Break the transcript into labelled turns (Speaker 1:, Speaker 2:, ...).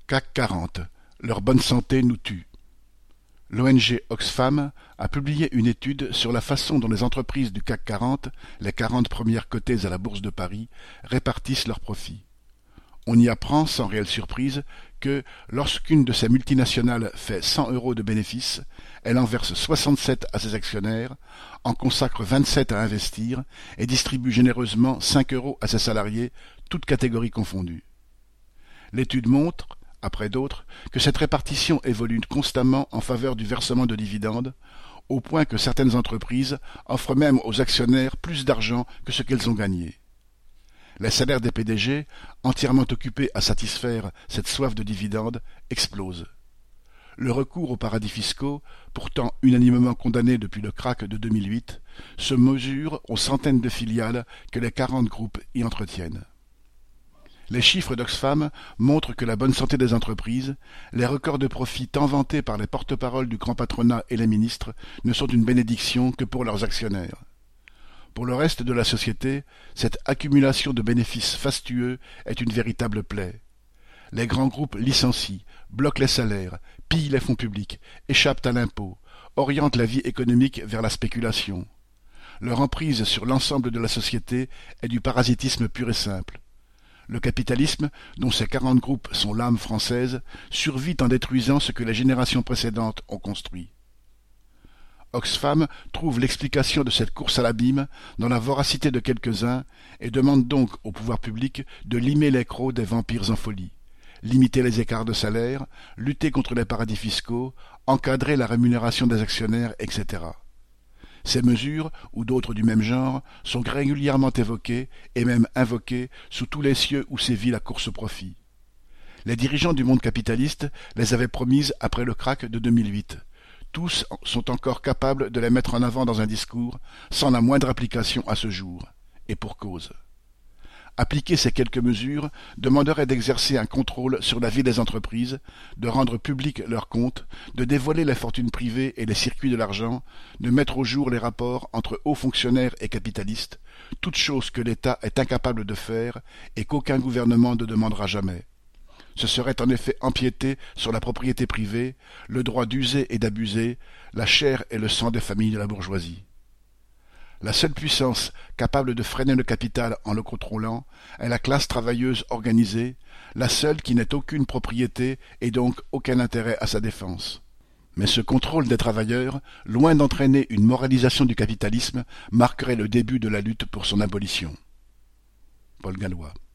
Speaker 1: CAC 40. Leur bonne santé nous tue. L'ONG Oxfam a publié une étude sur la façon dont les entreprises du CAC 40, les 40 premières cotées à la Bourse de Paris, répartissent leurs profits. On y apprend, sans réelle surprise, que lorsqu'une de ces multinationales fait 100 € de bénéfices, elle en verse 67 à ses actionnaires, en consacre 27 à investir et distribue généreusement 5 € à ses salariés, toutes catégories confondues. L'étude montre, après d'autres, que cette répartition évolue constamment en faveur du versement de dividendes, au point que certaines entreprises offrent même aux actionnaires plus d'argent que ce qu'elles ont gagné. Les salaires des PDG, entièrement occupés à satisfaire cette soif de dividendes, explosent. Le recours aux paradis fiscaux, pourtant unanimement condamné depuis le krach de 2008, se mesure aux centaines de filiales que les 40 groupes y entretiennent. Les chiffres d'Oxfam montrent que la bonne santé des entreprises, les records de profit tant vantés par les porte-paroles du grand patronat et les ministres, ne sont une bénédiction que pour leurs actionnaires. Pour le reste de la société, cette accumulation de bénéfices fastueux est une véritable plaie. Les grands groupes licencient, bloquent les salaires, pillent les fonds publics, échappent à l'impôt, orientent la vie économique vers la spéculation. Leur emprise sur l'ensemble de la société est du parasitisme pur et simple. Le capitalisme, dont ces 40 groupes sont l'âme française, survit en détruisant ce que les générations précédentes ont construit. Oxfam trouve l'explication de cette course à l'abîme dans la voracité de quelques-uns et demande donc au pouvoir public de limer les crocs des vampires en folie, limiter les écarts de salaire, lutter contre les paradis fiscaux, encadrer la rémunération des actionnaires, etc. Ces mesures, ou d'autres du même genre, sont régulièrement évoquées et même invoquées sous tous les cieux où sévit la course au profit. Les dirigeants du monde capitaliste les avaient promises après le krach de 2008. Tous sont encore capables de les mettre en avant dans un discours, sans la moindre application à ce jour, et pour cause. Appliquer ces quelques mesures demanderait d'exercer un contrôle sur la vie des entreprises, de rendre publics leurs comptes, de dévoiler les fortunes privées et les circuits de l'argent, de mettre au jour les rapports entre hauts fonctionnaires et capitalistes, toutes choses que l'État est incapable de faire et qu'aucun gouvernement ne demandera jamais. Ce serait en effet empiéter sur la propriété privée, le droit d'user et d'abuser, la chair et le sang des familles de la bourgeoisie. La seule puissance capable de freiner le capital en le contrôlant est la classe travailleuse organisée, la seule qui n'ait aucune propriété et donc aucun intérêt à sa défense. Mais ce contrôle des travailleurs, loin d'entraîner une moralisation du capitalisme, marquerait le début de la lutte pour son abolition. Paul Gallois.